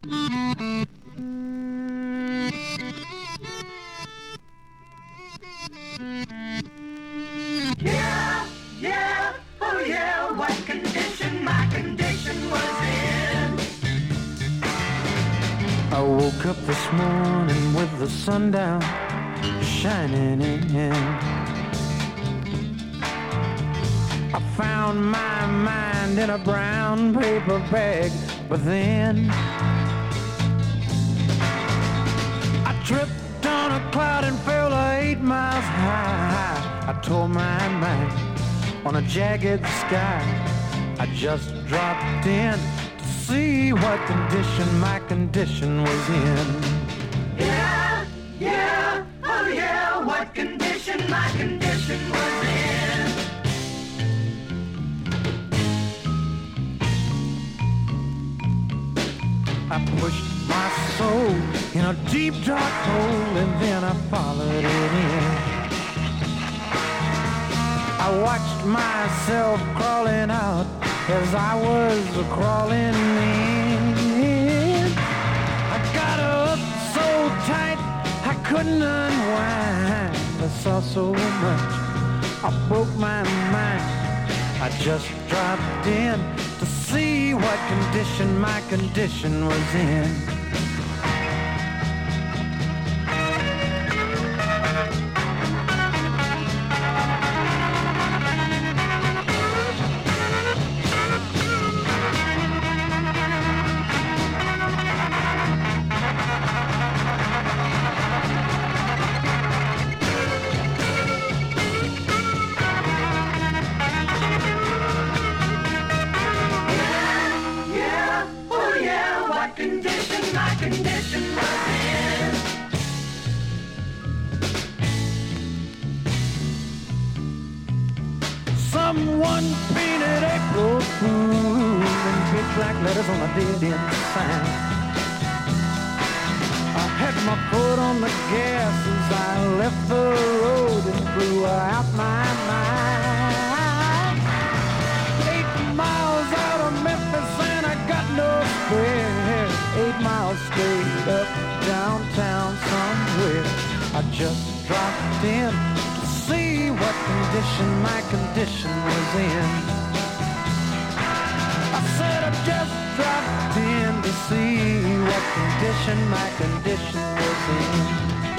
Yeah, yeah, oh yeah, what condition my condition was in. I woke up this morning with the sun down, shining in. I found my mind in a brown paper bag, but then I tripped on a cloud and fell 8 miles high. I tore my mind on a jagged sky. I just dropped in to see what condition my condition was in. Yeah, yeah, oh yeah, what condition my condition was in. I pushed my soul in a deep dark hole and then I followed it in. I watched myself crawling out as I was crawling in. I got up so tight I couldn't unwind. I saw so much, I broke my mind. I just dropped in to see what condition my condition was in. Someone painted April Fool in big black letters on a dead-end sign. I had my foot on the gas as I left the road and blew out my mind. 8 miles out of Memphis and I got no spare. 8 miles straight up downtown somewhere. I just dropped in to see what condition my condition was in. I said I just dropped in to see what condition my condition was in.